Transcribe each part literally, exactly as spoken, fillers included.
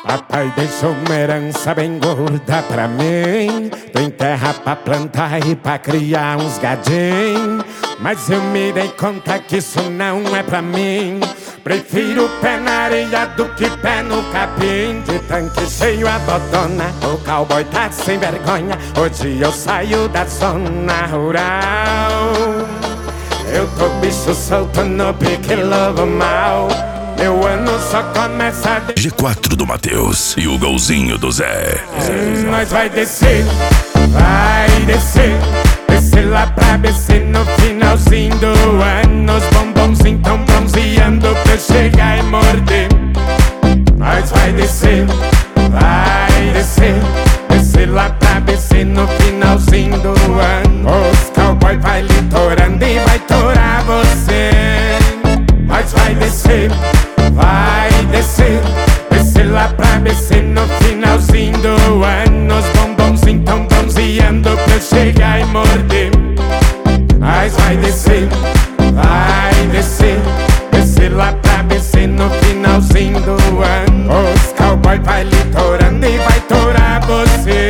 Papai deixou uma herança bem gorda pra mim. Tem terra pra plantar e pra criar uns gadinhos. Mas eu me dei conta que isso não é pra mim. Prefiro pé na areia do que pé no capim. De tanque cheio a botona, o cowboy tá sem vergonha. Hoje eu saio da zona rural. Eu tô bicho solto no pique lobo mal. Meu ano só começa de... G quatro do Matheus e o golzinho do Zé. hum, Nós vai descer, vai descer. Descer lá pra B C no finalzinho do ano. Os bombonzinhos tão bronzeando pra eu chegar e morder. Nós vai descer, vai descer. Descer lá pra B C no finalzinho do ano. Os cowboy vai litorando e vai torar você. Nós vai descer, vai descer. Descer lá pra B C no finalzinho do ano. Os bombonzinhos tão bronzeando pra eu chegar e morder. Nós vai descer, vai descer. Descer lá pra B C no finalzinho do ano. Os cowboy vai litorando e vai torar você.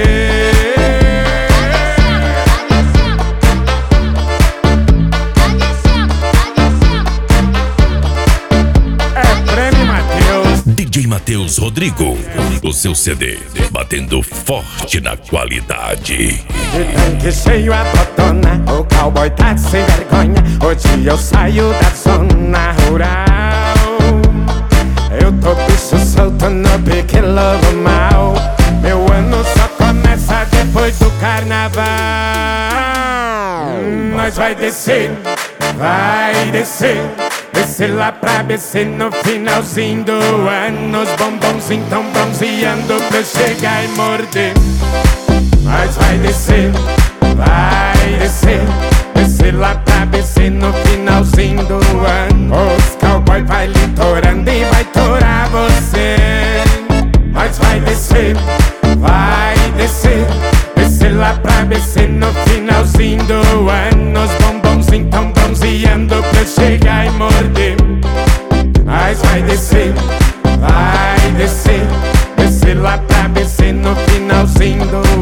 D J Matheus Rodrigo, o seu C D, batendo forte na qualidade. De tanque cheio a botona, o cowboy tá sem vergonha. Hoje eu saio da zona rural. Eu tô bicho solto no pique lobo mal. Meu ano só começa depois do carnaval. hum, Nós vai descer, vai descer. Descer lá pra B C no finalzinho do ano. Os bombonzinhos tão bronzeando pra eu chegar e morder. Nós vai descer, vai descer. Descer lá pra B C no finalzinho do ano. Os cowboy vai litorando e vai torar você. Nós vai descer, vai descer. Descer lá pra B C no finalzinho do ano. Os bombonzinhos tão bronzeando pra eu chegar e morder. Nós vai descer, vai descer. Descer lá pra B C no finalzinho do